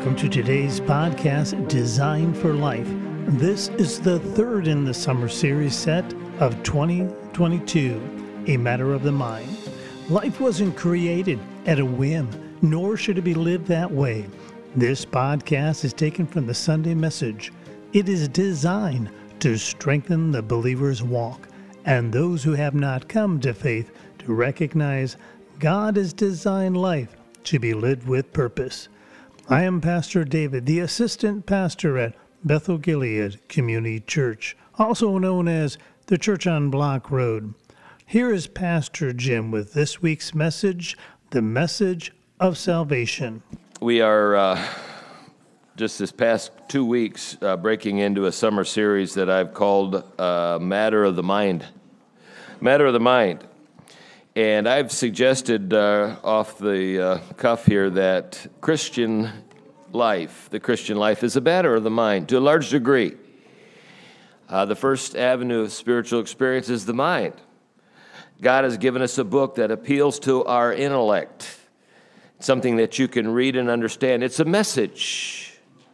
Welcome to today's podcast, Design for Life. This is the third in the summer series set of 2022, A Matter of the Mind. Life wasn't created at a whim, nor should it be lived that way. This podcast is taken from the Sunday message. It is designed to strengthen the believer's walk and those who have not come to faith to recognize God has designed life to be lived with purpose. I am Pastor David, the assistant pastor at Bethel Gilead Community Church, also known as the Church on Block Road. Here is Pastor Jim with this week's message, the message of salvation. We are just this past 2 weeks breaking into a summer series that I've called Matter of the Mind. Matter of the Mind. And I've suggested off the cuff here that the Christian life is a matter of the mind to a large degree. The first avenue of spiritual experience is the mind. God has given us a book that appeals to our intellect, something that you can read and understand. It's a message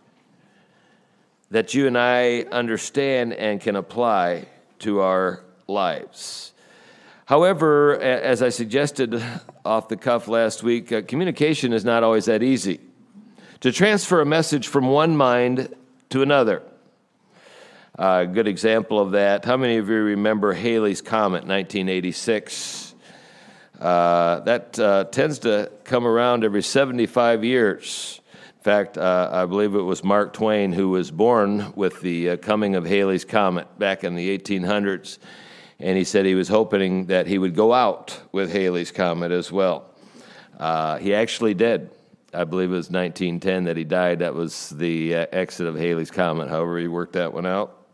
that you and I understand and can apply to our lives. However, as I suggested off the cuff last week, communication is not always that easy. To transfer a message from one mind to another. A good example of that, how many of you remember Halley's Comet, 1986? That tends to come around every 75 years. In fact, I believe it was Mark Twain who was born with the coming of Halley's Comet back in the 1800s. And he said he was hoping that he would go out with Halley's Comet as well. He actually did. I believe it was 1910 that he died. That was the exit of Halley's Comet, however he worked that one out.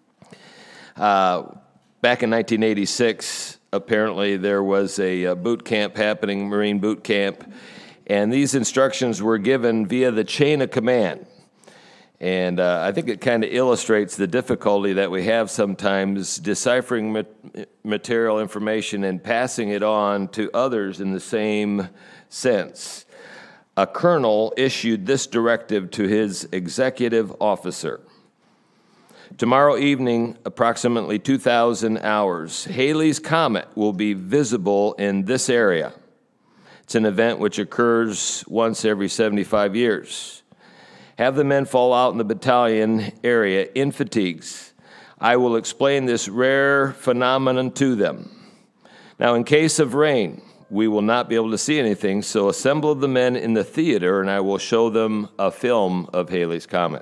Back in 1986, apparently there was a boot camp happening, Marine boot camp, and these instructions were given via the chain of command. And I think it kind of illustrates the difficulty that we have sometimes deciphering material information and passing it on to others in the same sense. A colonel issued this directive to his executive officer. Tomorrow evening, approximately 2,000 hours, Halley's Comet will be visible in this area. It's an event which occurs once every 75 years. Have the men fall out in the battalion area in fatigues. I will explain this rare phenomenon to them. Now, in case of rain, we will not be able to see anything, so assemble the men in the theater, and I will show them a film of Halley's Comet.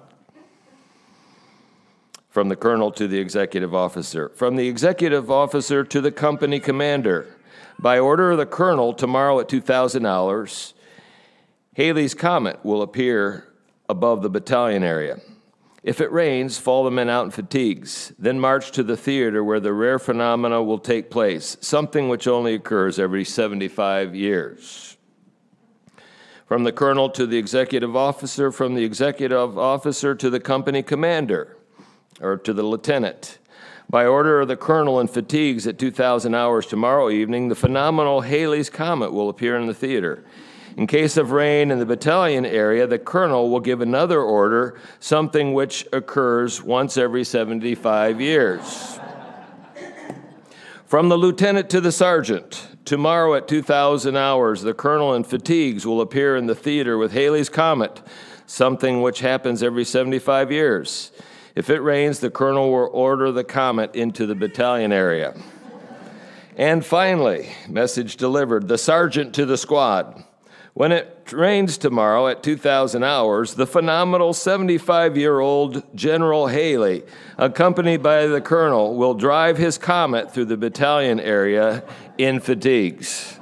From the colonel to the executive officer. From the executive officer to the company commander. By order of the colonel, tomorrow at 2,000 hours, Halley's Comet will appear above the battalion area. If it rains, fall the men out in fatigues, then march to the theater where the rare phenomena will take place, something which only occurs every 75 years. From the colonel to the executive officer, from the executive officer to the company commander, or to the lieutenant. By order of the colonel in fatigues at 2,000 hours tomorrow evening, the phenomenal Halley's Comet will appear in the theater. In case of rain in the battalion area, the colonel will give another order, something which occurs once every 75 years. From the lieutenant to the sergeant, tomorrow at 2,000 hours, the colonel in fatigues will appear in the theater with Halley's Comet, something which happens every 75 years. If it rains, the colonel will order the comet into the battalion area. And finally, message delivered, the sergeant to the squad. When it rains tomorrow at 2,000 hours, the phenomenal 75-year-old General Halley, accompanied by the colonel, will drive his comet through the battalion area in fatigues.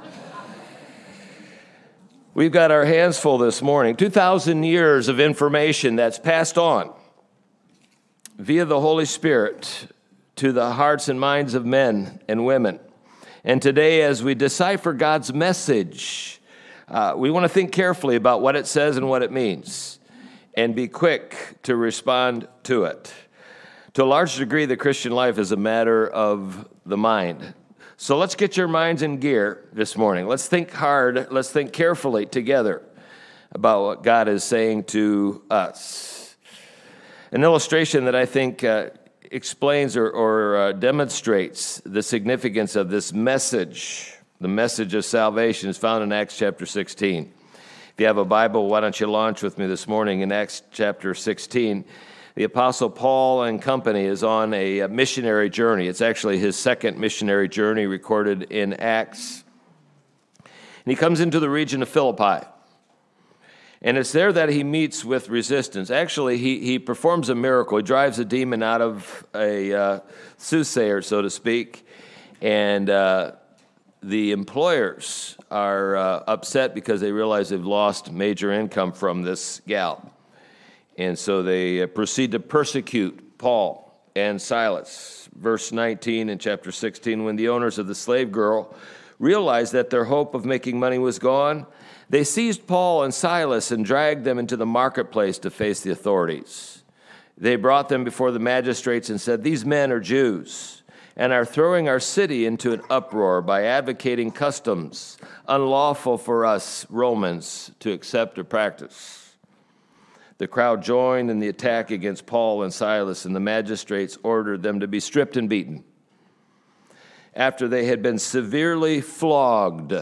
We've got our hands full this morning. 2,000 years of information that's passed on via the Holy Spirit to the hearts and minds of men and women. And today, as we decipher God's message, we want to think carefully about what it says and what it means, and be quick to respond to it. To a large degree, the Christian life is a matter of the mind. So let's get your minds in gear this morning. Let's think hard. Let's think carefully together. about what God is saying to us. An illustration that I think explains or demonstrates the significance of this message, the message of salvation, is found in Acts chapter 16. If you have a Bible, why don't you launch with me this morning in Acts chapter 16. The Apostle Paul and company is on a missionary journey. It's actually his second missionary journey recorded in Acts. And he comes into the region of Philippi. And it's there that he meets with resistance. Actually, he performs a miracle. He drives a demon out of a soothsayer, so to speak. And the employers are upset because they realize they've lost major income from this gal. And so they proceed to persecute Paul and Silas. Verse 19 in chapter 16, when the owners of the slave girl realized that their hope of making money was gone, they seized Paul and Silas and dragged them into the marketplace to face the authorities. They brought them before the magistrates and said, "These men are Jews and are throwing our city into an uproar by advocating customs unlawful for us Romans to accept or practice." The crowd joined in the attack against Paul and Silas, and the magistrates ordered them to be stripped and beaten. After they had been severely flogged.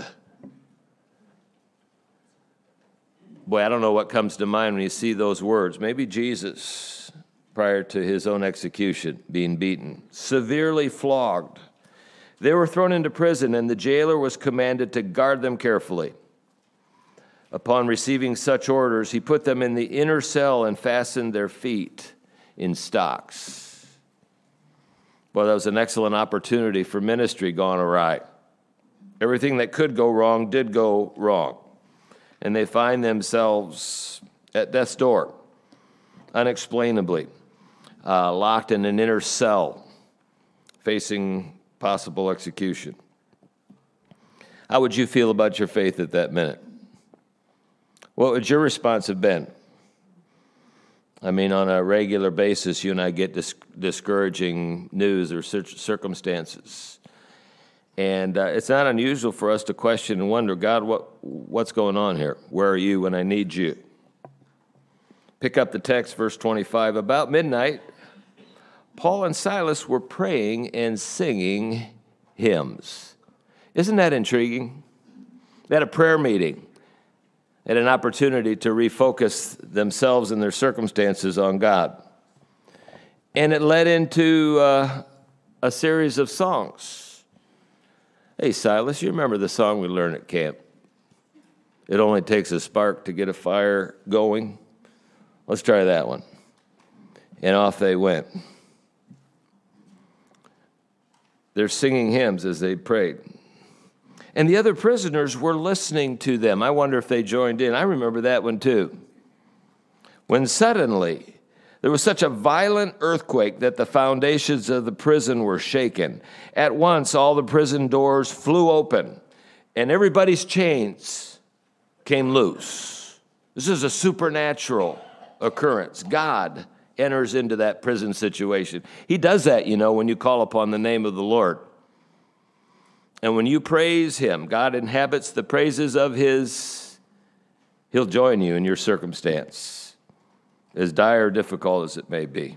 Boy, I don't know what comes to mind when you see those words. Maybe Jesus, prior to his own execution, being beaten. Severely flogged. They were thrown into prison, and the jailer was commanded to guard them carefully. Upon receiving such orders, he put them in the inner cell and fastened their feet in stocks. Well, that was an excellent opportunity for ministry gone awry. Everything that could go wrong did go wrong. And they find themselves at death's door, unexplainably, locked in an inner cell, facing possible execution. How would you feel about your faith at that minute? What would your response have been? I mean, on a regular basis, you and I get discouraging news or circumstances. And it's not unusual for us to question and wonder, God, what's going on here? Where are you when I need you? Pick up the text, verse 25. About midnight, Paul and Silas were praying and singing hymns. Isn't that intriguing? They had a prayer meeting. They had an opportunity to refocus themselves and their circumstances on God. And it led into a series of songs. Hey, Silas, you remember the song we learned at camp? It only takes a spark to get a fire going. Let's try that one. And off they went. They're singing hymns as they prayed. And the other prisoners were listening to them. I wonder if they joined in. I remember that one too. When suddenly there was such a violent earthquake that the foundations of the prison were shaken. At once all the prison doors flew open and everybody's chains came loose. This is a supernatural occurrence. God enters into that prison situation. He does that, when you call upon the name of the Lord. And when you praise him, God inhabits the praises of he'll join you in your circumstance, as dire or difficult as it may be.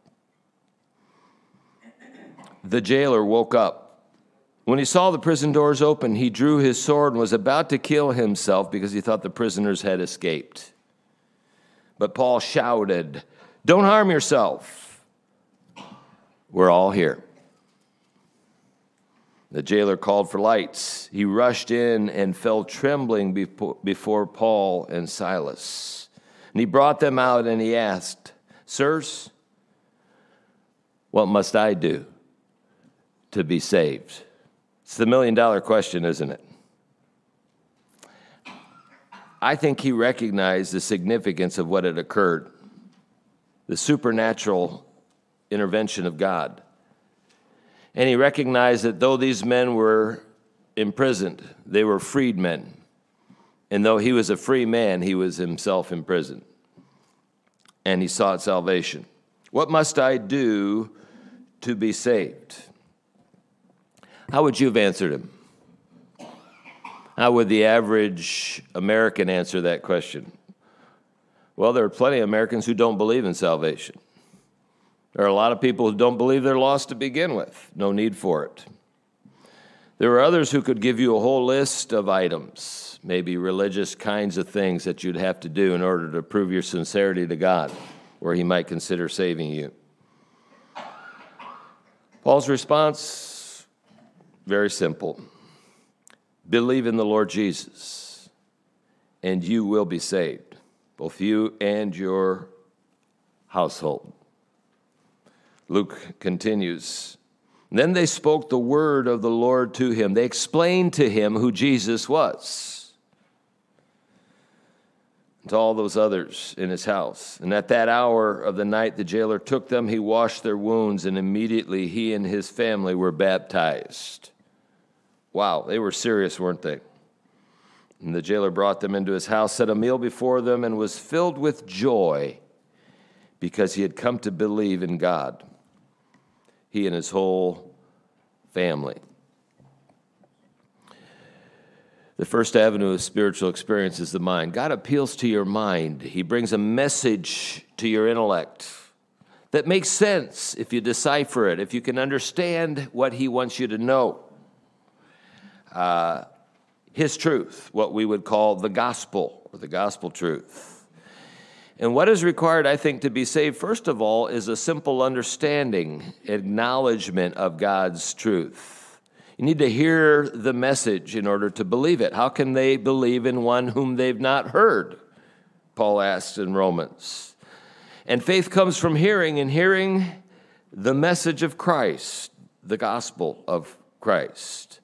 The jailer woke up. When he saw the prison doors open, he drew his sword and was about to kill himself because he thought the prisoners had escaped. But Paul shouted, "Don't harm yourself. We're all here." The jailer called for lights. He rushed in and fell trembling before Paul and Silas. And he brought them out and he asked, "Sirs, what must I do to be saved?" It's the million-dollar question, isn't it? I think he recognized the significance of what had occurred, the supernatural intervention of God. And he recognized that though these men were imprisoned, they were freedmen. And though he was a free man, he was himself imprisoned. And he sought salvation. What must I do to be saved? How would you have answered him? How would the average American answer that question? Well, there are plenty of Americans who don't believe in salvation. There are a lot of people who don't believe they're lost to begin with. No need for it. There are others who could give you a whole list of items, maybe religious kinds of things that you'd have to do in order to prove your sincerity to God, where he might consider saving you. Paul's response, very simple. Believe in the Lord Jesus, and you will be saved, both you and your household. Luke continues, then they spoke the word of the Lord to him. They explained to him who Jesus was, and to all those others in his house. And at that hour of the night, the jailer took them. He washed their wounds, and immediately he and his family were baptized. Wow, they were serious, weren't they? And the jailer brought them into his house, set a meal before them, and was filled with joy because he had come to believe in God, he and his whole family. The first avenue of spiritual experience is the mind. God appeals to your mind. He brings a message to your intellect that makes sense if you decipher it, if you can understand what he wants you to know. His truth, what we would call the gospel, or the gospel truth. And what is required, I think, to be saved, first of all, is a simple understanding, acknowledgement of God's truth. You need to hear the message in order to believe it. How can they believe in one whom they've not heard? Paul asks in Romans. And faith comes from hearing, and hearing the message of Christ, the gospel of Christ.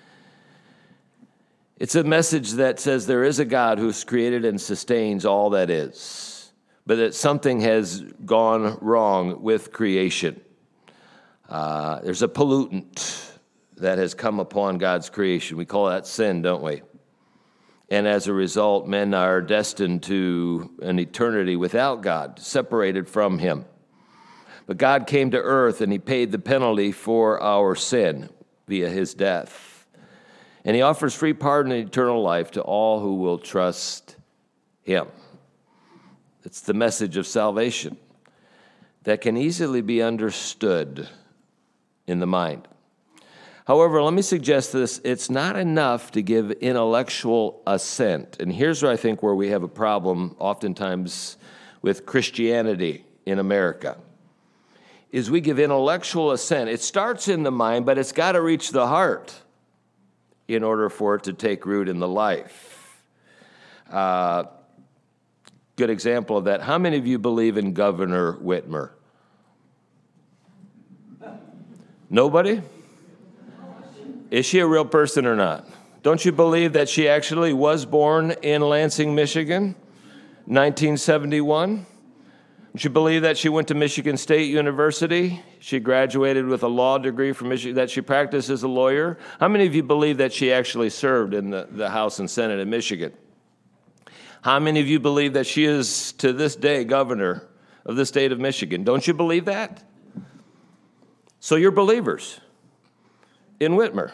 It's a message that says there is a God who's created and sustains all that is, but that something has gone wrong with creation. There's a pollutant that has come upon God's creation. We call that sin, don't we? And as a result, men are destined to an eternity without God, separated from him. But God came to earth and he paid the penalty for our sin via his death. And he offers free pardon and eternal life to all who will trust him. It's the message of salvation that can easily be understood in the mind. However, let me suggest this. It's not enough to give intellectual assent. And here's where I think where we have a problem oftentimes with Christianity in America, is we give intellectual assent. It starts in the mind, but it's got to reach the heart in order for it to take root in the life. Good example of that. How many of you believe in Governor Whitmer? Nobody? Is she a real person or not? Don't you believe that she actually was born in Lansing, Michigan, 1971? Don't you believe that she went to Michigan State University? She graduated with a law degree from Michigan, that she practiced as a lawyer? How many of you believe that she actually served in the House and Senate in Michigan? How many of you believe that she is, to this day, governor of the state of Michigan? Don't you believe that? So you're believers in Whitmer.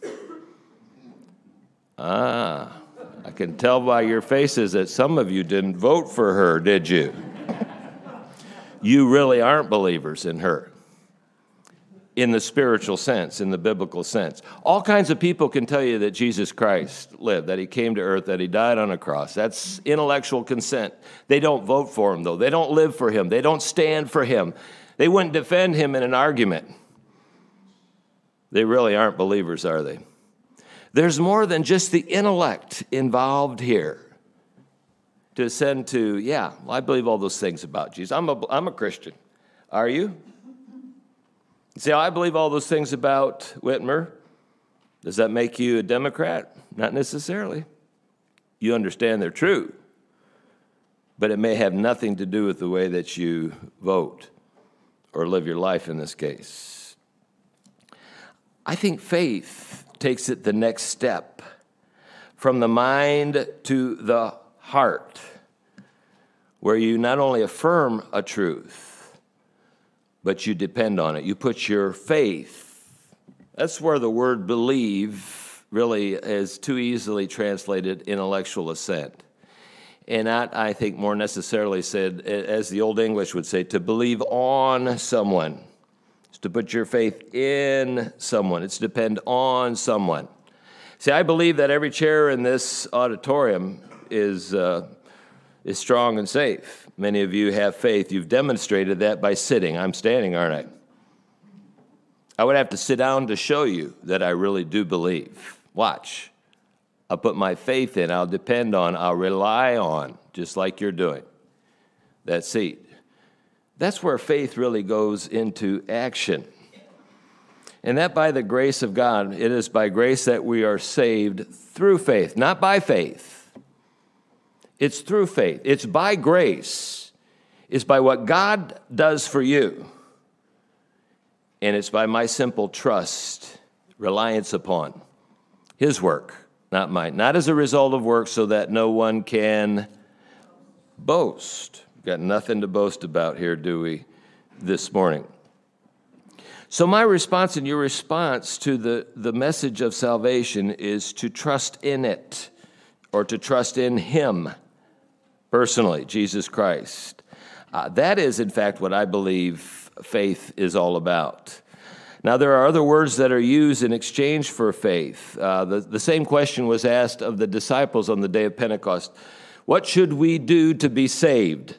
I can tell by your faces that some of you didn't vote for her, did you? You really aren't believers in her, in the spiritual sense, in the biblical sense. All kinds of people can tell you that Jesus Christ lived, that he came to earth, that he died on a cross. That's intellectual consent. They don't vote for him, though. They don't live for him. They don't stand for him. They wouldn't defend him in an argument. They really aren't believers, are they? There's more than just the intellect involved here to ascend to, yeah, well, I believe all those things about Jesus. I'm a Christian. Are you? See, I believe all those things about Whitmer. Does that make you a Democrat? Not necessarily. You understand they're true, but it may have nothing to do with the way that you vote or live your life in this case. I think faith takes it the next step from the mind to the heart, where you not only affirm a truth, but you depend on it. You put your faith. That's where the word believe really is too easily translated intellectual assent. and not, I think, more necessarily said, as the Old English would say, to believe on someone. It's to put your faith in someone. It's to depend on someone. See, I believe that every chair in this auditorium is strong and safe. Many of you have faith. You've demonstrated that by sitting. I'm standing, aren't I? I would have to sit down to show you that I really do believe. Watch. I'll put my faith in, I'll depend on, I'll rely on, just like you're doing, that seat. That's where faith really goes into action. And that by the grace of God, it is by grace that we are saved through faith, not by faith. It's through faith. It's by grace. It's by what God does for you. And it's by my simple trust, reliance upon His work. Not mine. Not as a result of work so that no one can boast. We've got nothing to boast about here, do we, this morning? So my response and your response to the message of salvation is to trust in it, or to trust in Him personally, Jesus Christ. That is, in fact, what I believe faith is all about. Now, there are other words that are used in exchange for faith. The same question was asked of the disciples on the day of Pentecost. What should we do to be saved?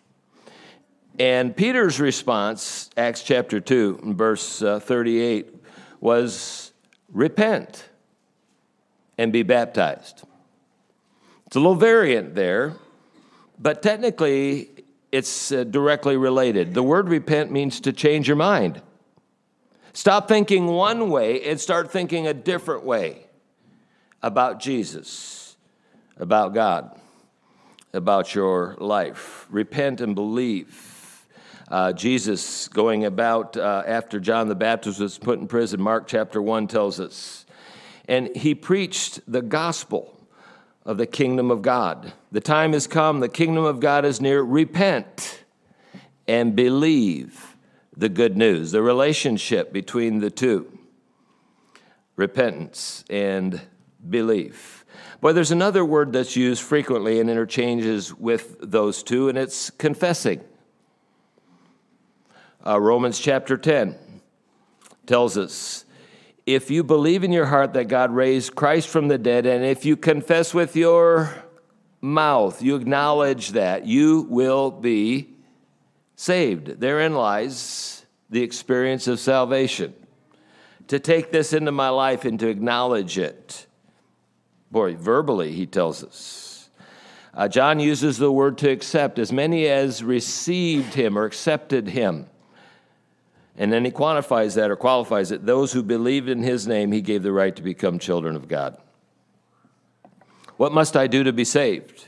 And Peter's response, Acts chapter 2, verse 38, was repent and be baptized. It's a little variant there, but technically it's directly related. The word repent means to change your mind. Stop thinking one way and start thinking a different way about Jesus, about God, about your life. Repent and believe. Jesus going about after John the Baptist was put in prison, Mark chapter 1 tells us. And he preached the gospel of the kingdom of God. The time has come, the kingdom of God is near. Repent and believe the good news, the relationship between the two, repentance and belief. Boy, there's another word that's used frequently and interchanges with those two, and it's confessing. Romans chapter 10 tells us, if you believe in your heart that God raised Christ from the dead, and if you confess with your mouth, you acknowledge that, you will be saved. Therein lies the experience of salvation. To take this into my life and to acknowledge it. Boy, verbally, he tells us. John uses the word to accept. As many as received him or accepted him. And then he quantifies that or qualifies it. Those who believed in his name, he gave the right to become children of God. What must I do to be saved?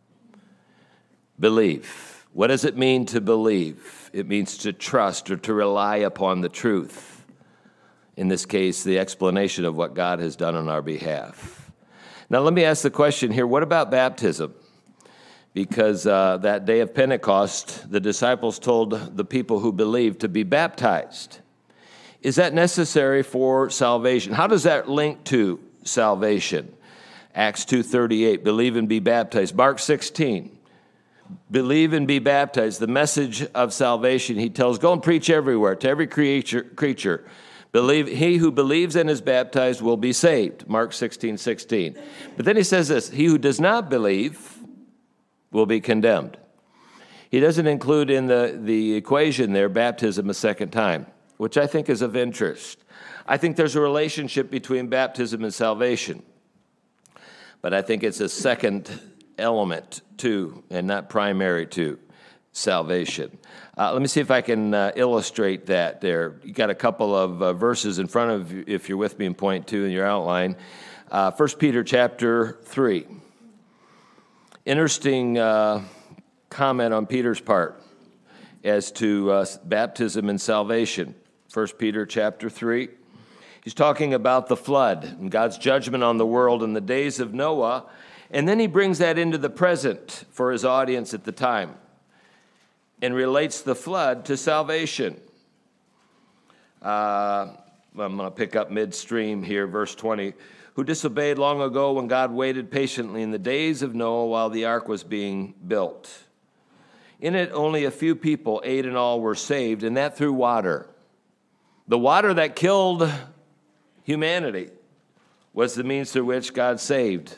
Believe. What does it mean to believe? It means to trust or to rely upon the truth. In this case, the explanation of what God has done on our behalf. Now, let me ask the question here, what about baptism? Because that day of Pentecost, the disciples told the people who believed to be baptized. Is that necessary for salvation? How does that link to salvation? Acts 2:38, believe and be baptized. Mark 16, believe and be baptized. The message of salvation, he tells, go and preach everywhere, to every creature. Believe, he who believes and is baptized will be saved. Mark 16:16. But then he says this, he who does not believe will be condemned. He doesn't include in the equation there baptism a second time, which I think is of interest. I think there's a relationship between baptism and salvation, but I think it's a second element to, and not primary to, salvation. Let me see if I can illustrate that there. You got a couple of verses in front of you, if you're with me in point 2 in your outline. 1 Peter chapter 3. Interesting comment on Peter's part as to baptism and salvation. 1 Peter chapter 3. He's talking about the flood and God's judgment on the world in the days of Noah, and then he brings that into the present for his audience at the time and relates the flood to salvation. I'm going to pick up midstream here, verse 20. who disobeyed long ago when God waited patiently in the days of Noah while the ark was being built. In it, only a few people, 8 in all, were saved, and that through water. The water that killed humanity was the means through which God saved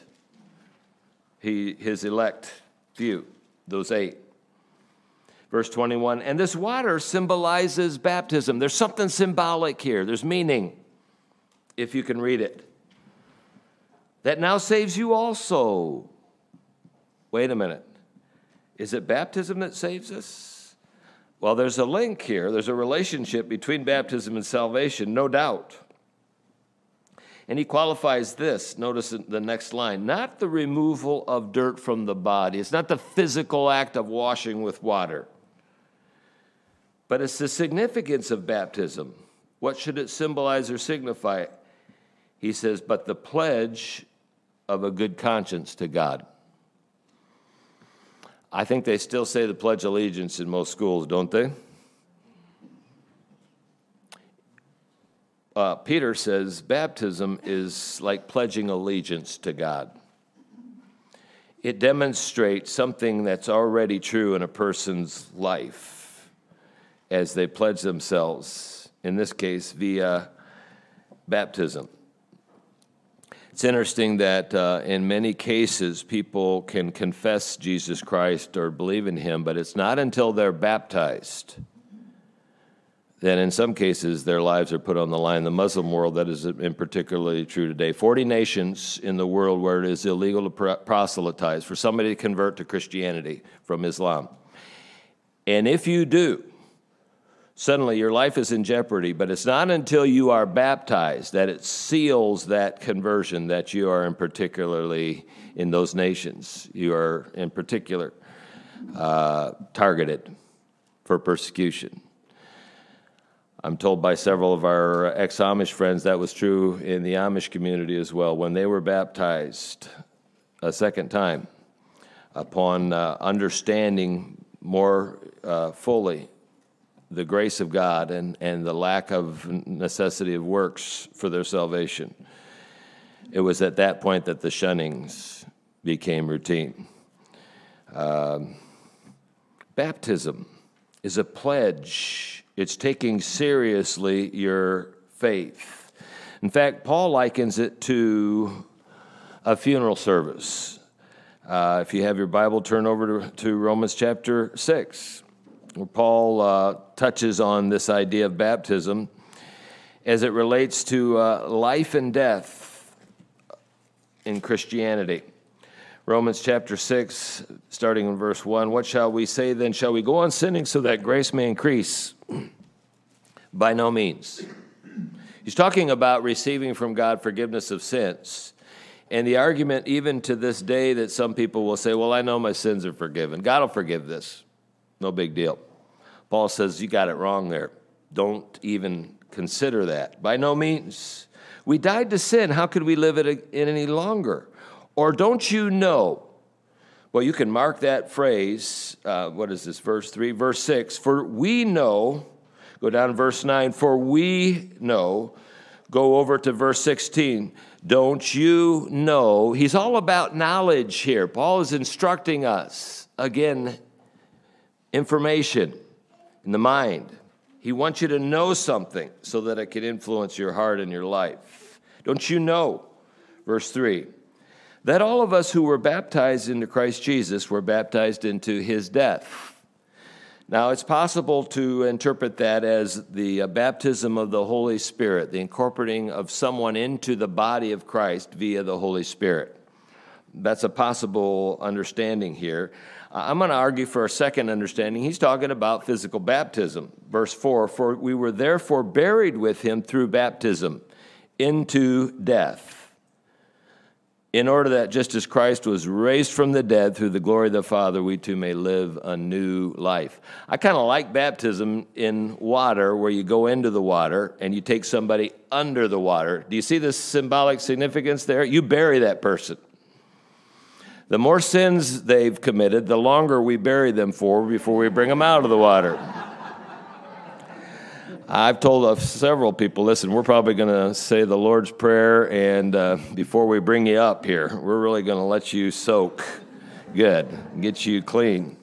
his elect few, those 8. Verse 21, and this water symbolizes baptism. There's something symbolic here. There's meaning, if you can read it. That now saves you also. Wait a minute. Is it baptism that saves us? Well, there's a link here. There's a relationship between baptism and salvation, no doubt. And he qualifies this, notice the next line, not the removal of dirt from the body. It's not the physical act of washing with water. But it's the significance of baptism. What should it symbolize or signify? He says, but the pledge of a good conscience to God. I think they still say the Pledge of Allegiance in most schools, don't they? Peter says baptism is like pledging allegiance to God. It demonstrates something that's already true in a person's life as they pledge themselves, in this case, via baptism. It's interesting that in many cases, people can confess Jesus Christ or believe in him, but it's not until they're baptized that in some cases their lives are put on the line. The Muslim world, that is in particularly true today. 40 nations in the world where it is illegal to proselytize, for somebody to convert to Christianity from Islam. And if you do, suddenly your life is in jeopardy, but it's not until you are baptized that it seals that conversion that you are in particularly in those nations. You are in particular targeted for persecution. I'm told by several of our ex-Amish friends that was true in the Amish community as well. When they were baptized a second time, upon understanding more fully the grace of God and the lack of necessity of works for their salvation, it was at that point that the shunnings became routine. Baptism is a pledge. It's taking seriously your faith. In fact, Paul likens it to a funeral service. If you have your Bible, turn over to Romans chapter 6, where Paul touches on this idea of baptism as it relates to life and death in Christianity. Romans chapter 6, starting in verse 1, what shall we say then? Shall we go on sinning so that grace may increase? By no means. He's talking about receiving from God forgiveness of sins. And the argument even to this day that some people will say, well, I know my sins are forgiven. God will forgive this. No big deal. Paul says, you got it wrong there. Don't even consider that. By no means. We died to sin. How could we live it any longer? Or don't you know? Well, you can mark that phrase. What is this, verse 3? Verse 6, for we know. Go down to verse 9, for we know. Go over to verse 16. Don't you know? He's all about knowledge here. Paul is instructing us. Again, information in the mind. He wants you to know something so that it can influence your heart and your life. Don't you know? Verse 3. That all of us who were baptized into Christ Jesus were baptized into his death. Now, it's possible to interpret that as the baptism of the Holy Spirit, the incorporating of someone into the body of Christ via the Holy Spirit. That's a possible understanding here. I'm going to argue for a second understanding. He's talking about physical baptism. Verse 4, for we were therefore buried with him through baptism into death, in order that just as Christ was raised from the dead through the glory of the Father, we too may live a new life. I kind of like baptism in water, where you go into the water and you take somebody under the water. Do you see the symbolic significance there? You bury that person. The more sins they've committed, the longer we bury them for before we bring them out of the water. I've told several people, listen, we're probably going to say the Lord's Prayer, and before we bring you up here, we're really going to let you soak good, get you clean.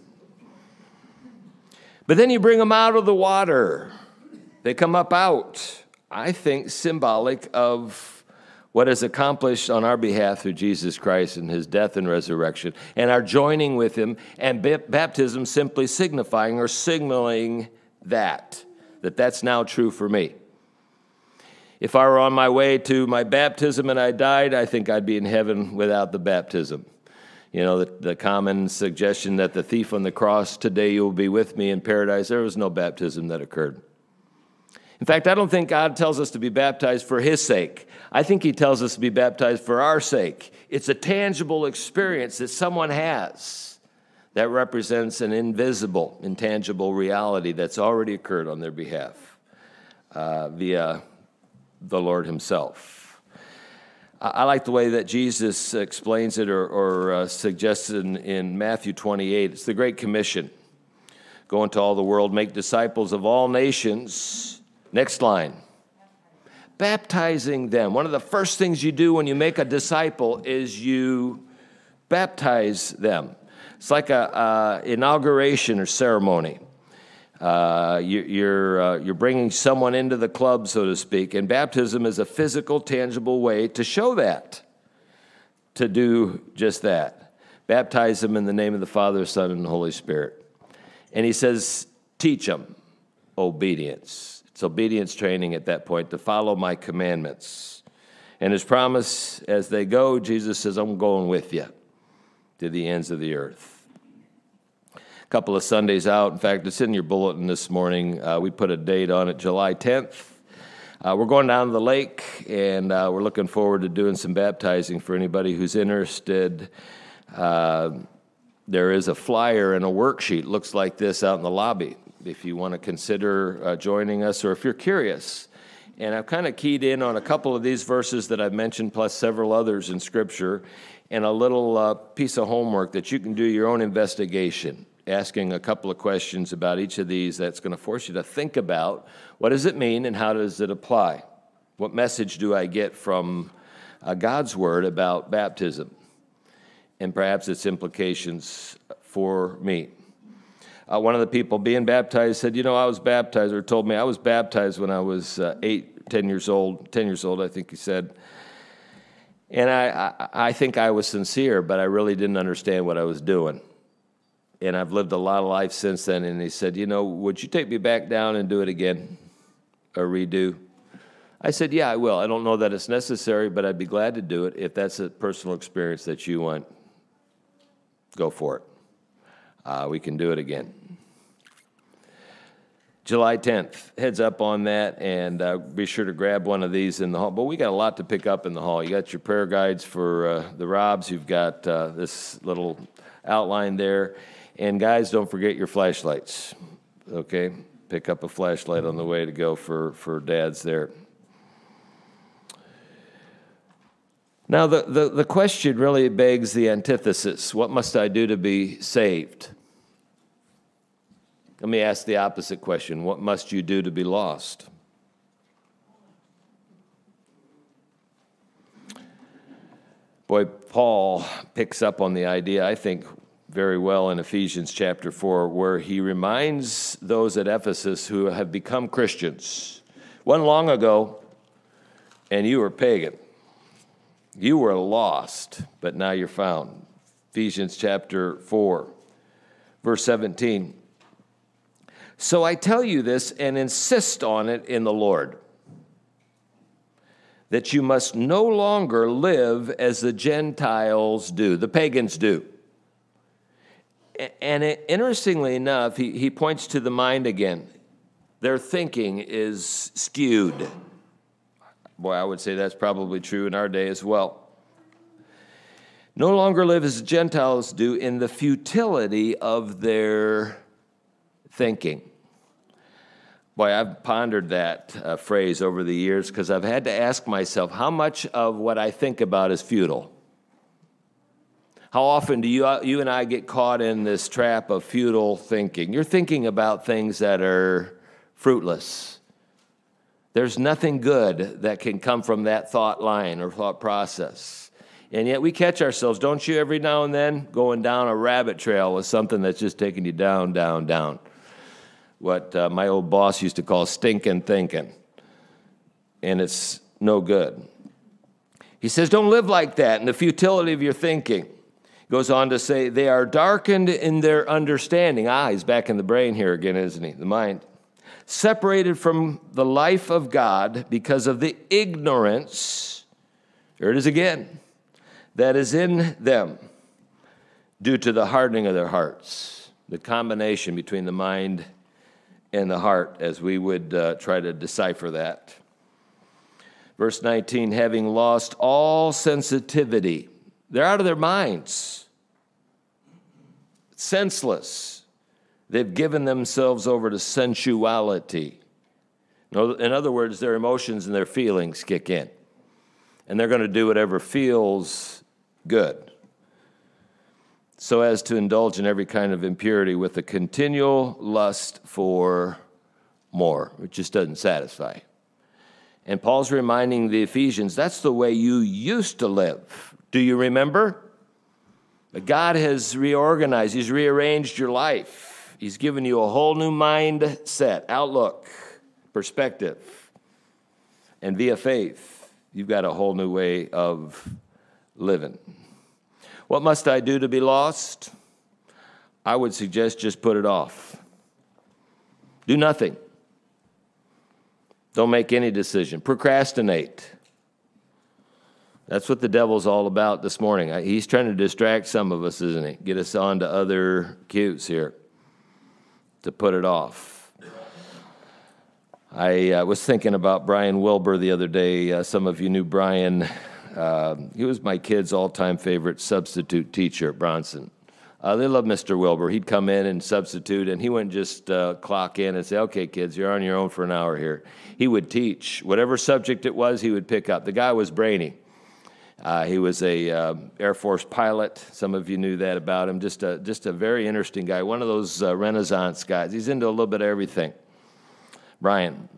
But then you bring them out of the water. They come up out, I think, symbolic of what is accomplished on our behalf through Jesus Christ and his death and resurrection, and our joining with him, and baptism simply signifying or signaling that's now true for me. If I were on my way to my baptism and I died, I think I'd be in heaven without the baptism. You know, the common suggestion that the thief on the cross, today you will be with me in paradise, there was no baptism that occurred. In fact, I don't think God tells us to be baptized for his sake. I think he tells us to be baptized for our sake. It's a tangible experience that someone has that represents an invisible, intangible reality that's already occurred on their behalf via the Lord himself. I like the way that Jesus explains it or suggests it in Matthew 28. It's the Great Commission. Go into all the world, make disciples of all nations. Next line. Baptizing them. One of the first things you do when you make a disciple is you baptize them. It's like a inauguration or ceremony. You're bringing someone into the club, so to speak, and baptism is a physical, tangible way to show that, to do just that. Baptize them in the name of the Father, Son, and Holy Spirit. And he says, teach them obedience. It's obedience training at that point, to follow my commandments. And his promise, as they go, Jesus says, I'm going with you to the ends of the earth. A couple of Sundays out. In fact, it's in your bulletin this morning. We put a date on it, July 10th. We're going down to the lake, and we're looking forward to doing some baptizing for anybody who's interested. There is a flyer and a worksheet. Looks like this out in the lobby if you want to consider joining us, or if you're curious. And I've kind of keyed in on a couple of these verses that I've mentioned, plus several others in Scripture, and a little piece of homework that you can do your own investigation, asking a couple of questions about each of these that's going to force you to think about what does it mean and how does it apply? What message do I get from God's Word about baptism and perhaps its implications for me? One of the people being baptized said, I was baptized, or told me I was baptized when I was 10 years old, I think he said. And I think I was sincere, but I really didn't understand what I was doing. And I've lived a lot of life since then. And he said, would you take me back down and do it again, or redo? I said, yeah, I will. I don't know that it's necessary, but I'd be glad to do it. If that's a personal experience that you want, go for it. We can do it again. July 10th, heads up on that, and be sure to grab one of these in the hall. But we got a lot to pick up in the hall. You got your prayer guides for the Robs. You've got this little outline there. And guys, don't forget your flashlights, okay? Pick up a flashlight on the way to go for dads there. Now, the question really begs the antithesis. What must I do to be saved? Let me ask the opposite question. What must you do to be lost? Boy, Paul picks up on the idea, I think, very well in Ephesians chapter 4, where he reminds those at Ephesus who have become Christians. One long ago, and you were pagan. You were lost, but now you're found. Ephesians chapter 4, verse 17. So I tell you this and insist on it in the Lord, that you must no longer live as the Gentiles do, the pagans do. And interestingly enough, he points to the mind again. Their thinking is skewed. Boy, I would say that's probably true in our day as well. No longer live as the Gentiles do in the futility of their thinking. Boy, I've pondered that phrase over the years because I've had to ask myself, how much of what I think about is futile? How often do you and I get caught in this trap of futile thinking? You're thinking about things that are fruitless, There's nothing good that can come from that thought line or thought process. And yet we catch ourselves, don't you, every now and then, going down a rabbit trail with something that's just taking you down, down, down. What my old boss used to call stinking thinking. And it's no good. He says, don't live like that in the futility of your thinking. He goes on to say, they are darkened in their understanding. He's back in the brain here again, isn't he? The mind. Separated from the life of God because of the ignorance, here it is again, that is in them due to the hardening of their hearts. The combination between the mind and the heart, as we would try to decipher that. Verse 19, having lost all sensitivity. They're out of their minds. Senseless. They've given themselves over to sensuality. In other words, their emotions and their feelings kick in. And they're going to do whatever feels good, so as to indulge in every kind of impurity with a continual lust for more. It just doesn't satisfy. And Paul's reminding the Ephesians, that's the way you used to live. Do you remember? But God has reorganized. He's rearranged your life. He's given you a whole new mindset, outlook, perspective. And via faith, you've got a whole new way of living. What must I do to be lost? I would suggest just put it off. Do nothing. Don't make any decision. Procrastinate. That's what the devil's all about this morning. He's trying to distract some of us, isn't he? Get us on to other cues here to put it off. I was thinking about Brian Wilbur the other day. Some of you knew Brian. He was my kid's all-time favorite substitute teacher at Bronson. They love Mr. Wilbur. He'd come in and substitute, and he wouldn't just clock in and say, okay, kids, you're on your own for an hour here. He would teach. Whatever subject it was, he would pick up. The guy was brainy. He was a Air Force pilot. Some of you knew that about him. Just a very interesting guy. One of those Renaissance guys. He's into a little bit of everything. Brian.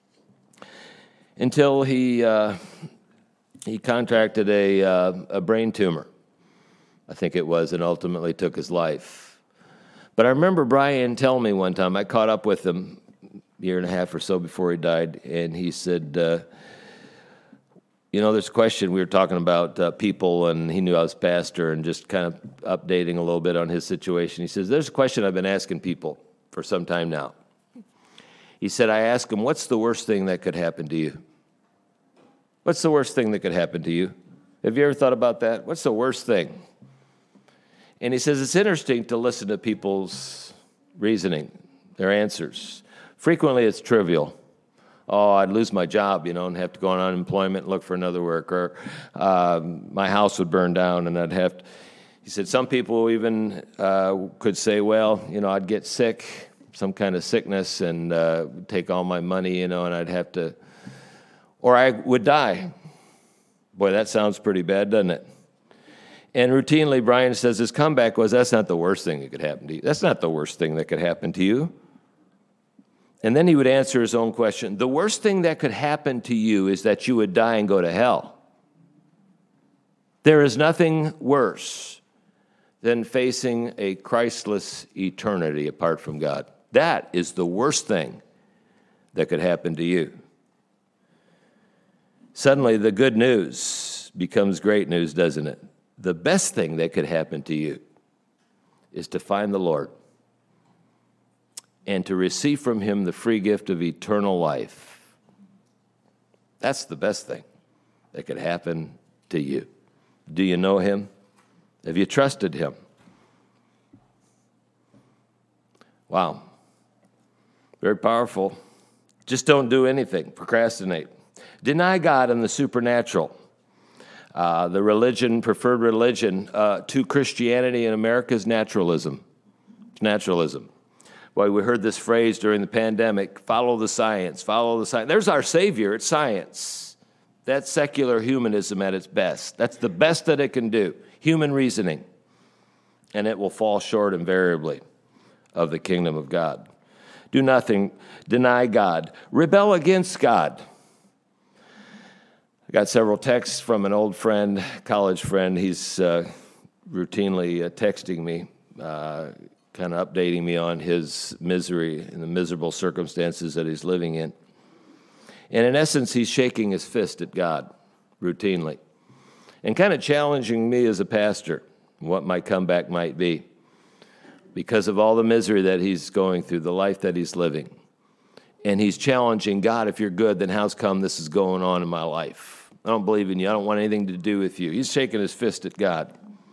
Until he contracted a brain tumor, I think it was, and ultimately took his life. But I remember Brian telling me one time, I caught up with him a year and a half or so before he died, and he said, there's a question, we were talking about people, and he knew I was pastor, and just kind of updating a little bit on his situation. He says, there's a question I've been asking people for some time now. He said, I ask them, what's the worst thing that could happen to you? What's the worst thing that could happen to you? Have you ever thought about that? What's the worst thing? And he says, it's interesting to listen to people's reasoning, their answers. Frequently, it's trivial. I'd lose my job, and have to go on unemployment and look for another work, or my house would burn down and I'd have to. He said some people even could say, well, I'd get sick, some kind of sickness, and take all my money, and I'd have to, or I would die. Boy, that sounds pretty bad, doesn't it? And routinely, Brian says his comeback was, that's not the worst thing that could happen to you. That's not the worst thing that could happen to you. And then he would answer his own question. The worst thing that could happen to you is that you would die and go to hell. There is nothing worse than facing a Christless eternity apart from God. That is the worst thing that could happen to you. Suddenly, the good news becomes great news, doesn't it? The best thing that could happen to you is to find the Lord and to receive from him the free gift of eternal life. That's the best thing that could happen to you. Do you know him? Have you trusted him? Wow. Very powerful. Just don't do anything. Procrastinate. Deny God and the supernatural. The preferred religion to Christianity in America is naturalism. It's naturalism. Boy, we heard this phrase during the pandemic, follow the science, follow the science. There's our Savior, it's science. That's secular humanism at its best. That's the best that it can do, human reasoning. And it will fall short invariably of the kingdom of God. Do nothing. Deny God. Rebel against God. I got several texts from an old friend, college friend. He's routinely texting me, kind of updating me on his misery and the miserable circumstances that he's living in. And in essence, he's shaking his fist at God routinely and kind of challenging me as a pastor, what my comeback might be because of all the misery that he's going through, the life that he's living. And he's challenging God, if you're good, then how's come this is going on in my life? I don't believe in you. I don't want anything to do with you. He's shaking his fist at God.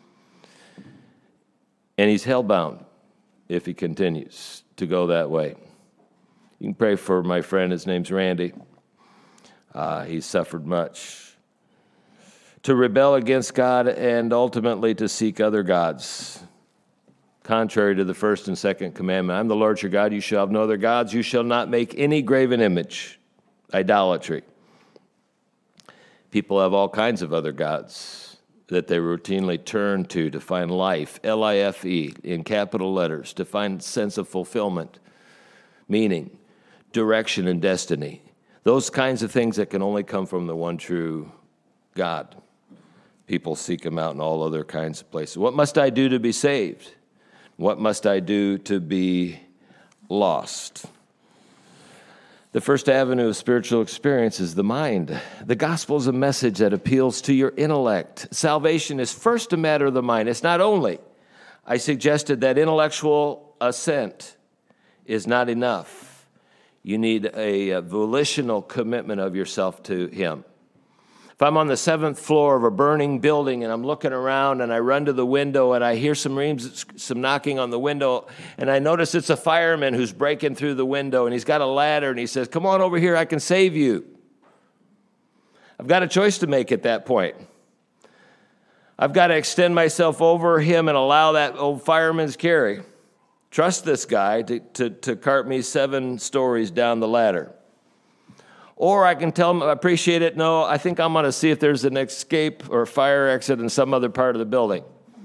And he's hellbound if he continues to go that way. You can pray for my friend. His name's Randy. He's suffered much. To rebel against God and ultimately to seek other gods, contrary to the first and second commandment. I'm the Lord your God. You shall have no other gods. You shall not make any graven image. Idolatry. People have all kinds of other gods that they routinely turn to find life, L-I-F-E, in capital letters, to find sense of fulfillment, meaning, direction, and destiny. Those kinds of things that can only come from the one true God. People seek him out in all other kinds of places. What must I do to be saved? What must I do to be lost? The first avenue of spiritual experience is the mind. The gospel is a message that appeals to your intellect. Salvation is first a matter of the mind. It's not only. I suggested that intellectual assent is not enough. You need a volitional commitment of yourself to him. If I'm on the 7th floor of a burning building and I'm looking around and I run to the window and I hear some knocking on the window and I notice it's a fireman who's breaking through the window and he's got a ladder and he says, come on over here, I can save you. I've got a choice to make at that point. I've got to extend myself over him and allow that old fireman's carry. Trust this guy to cart me 7 stories down the ladder. Or I can tell him, I appreciate it. No, I think I'm going to see if there's an escape or a fire exit in some other part of the building.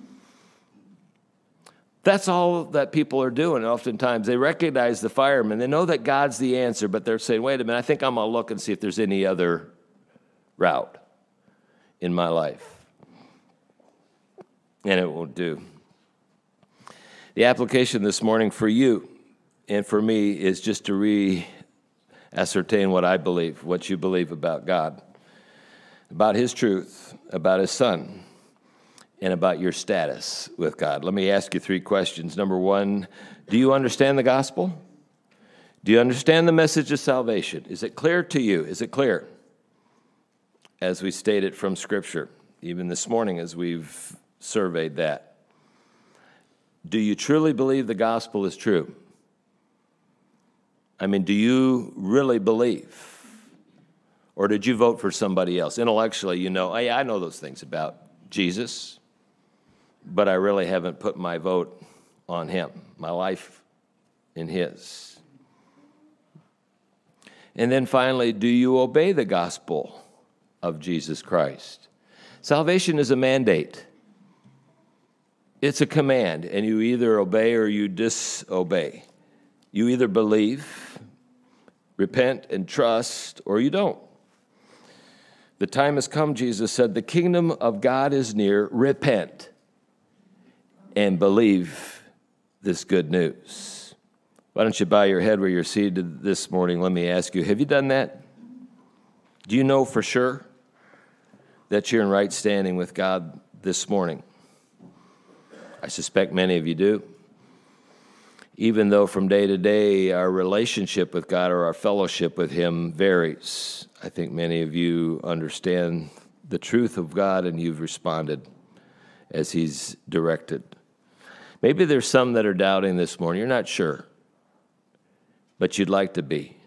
That's all that people are doing oftentimes. They recognize the fireman. They know that God's the answer, but they're saying, wait a minute, I think I'm going to look and see if there's any other route in my life. And it won't do. The application this morning for you and for me is just to ascertain what I believe, what you believe about God, about his truth, about his son, and about your status with God. Let me ask you 3 questions. Number 1, do you understand the gospel? Do you understand the message of salvation? Is it clear to you? Is it clear? As we stated from Scripture, even this morning as we've surveyed that. Do you truly believe the gospel is true? I mean, do you really believe? Or did you vote for somebody else? Intellectually, you know, I know those things about Jesus, but I really haven't put my vote on him, my life in his. And then finally, do you obey the gospel of Jesus Christ? Salvation is a mandate. It's a command, and you either obey or you disobey. You either believe, repent, and trust, or you don't. The time has come, Jesus said, the kingdom of God is near. Repent and believe this good news. Why don't you bow your head where you're seated this morning? Let me ask you, have you done that? Do you know for sure that you're in right standing with God this morning? I suspect many of you do. Even though from day to day our relationship with God or our fellowship with him varies, I think many of you understand the truth of God and you've responded as he's directed. Maybe there's some that are doubting this morning. You're not sure, but you'd like to be.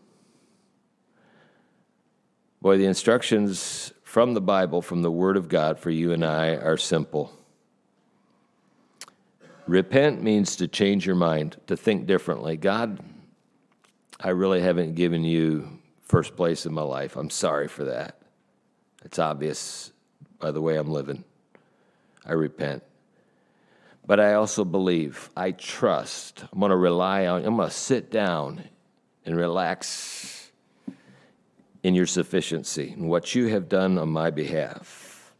Boy, the instructions from the Bible, from the Word of God for you and I are simple. Repent means to change your mind, to think differently. God, I really haven't given you first place in my life. I'm sorry for that. It's obvious by the way I'm living. I repent. But I also believe, I trust, I'm going to rely on, I'm going to sit down and relax in your sufficiency and what you have done on my behalf.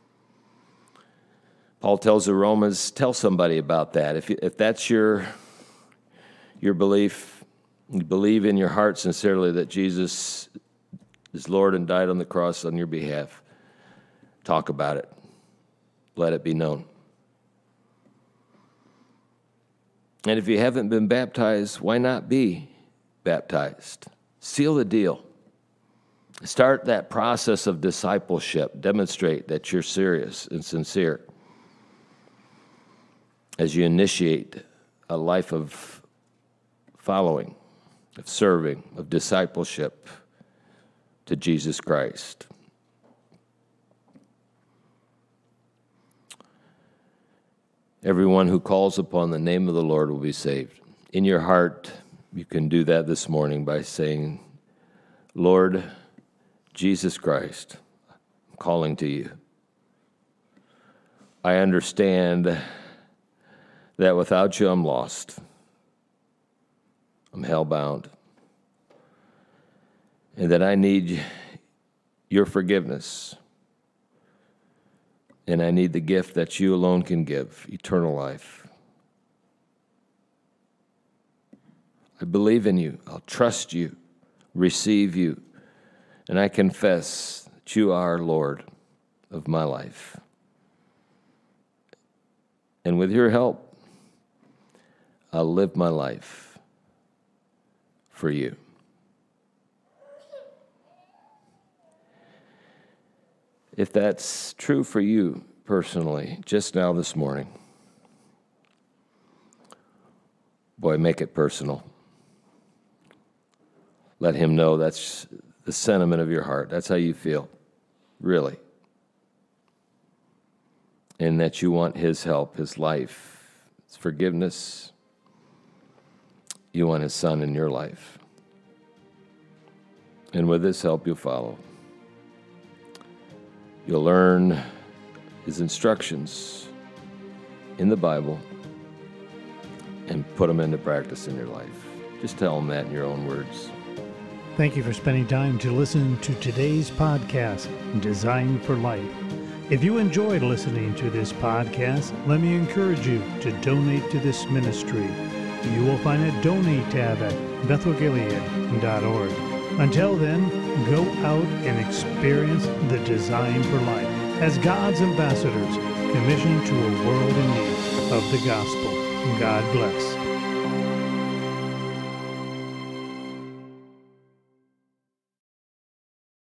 Paul tells the Romans, tell somebody about that. If that's your belief, you believe in your heart sincerely that Jesus is Lord and died on the cross on your behalf, talk about it. Let it be known. And if you haven't been baptized, why not be baptized? Seal the deal. Start that process of discipleship. Demonstrate that you're serious and sincere as you initiate a life of following, of serving, of discipleship to Jesus Christ. Everyone who calls upon the name of the Lord will be saved. In your heart, you can do that this morning by saying, Lord Jesus Christ, I'm calling to you. I understand that without you I'm lost. I'm hellbound. And that I need your forgiveness. And I need the gift that you alone can give, eternal life. I believe in you. I'll trust you, receive you, and I confess that you are Lord of my life. And with your help, I'll live my life for you. If that's true for you personally, just now this morning, boy, make it personal. Let him know that's the sentiment of your heart. That's how you feel, really. And that you want his help, his life, his forgiveness. You want his son in your life. And with his help, you'll follow. You'll learn his instructions in the Bible and put them into practice in your life. Just tell him that in your own words. Thank you for spending time to listen to today's podcast, Design for Life. If you enjoyed listening to this podcast, let me encourage you to donate to this ministry. You will find a donate tab at bethelgilead.org. Until then, go out and experience the design for life as God's ambassadors commissioned to a world in need of the gospel. God bless.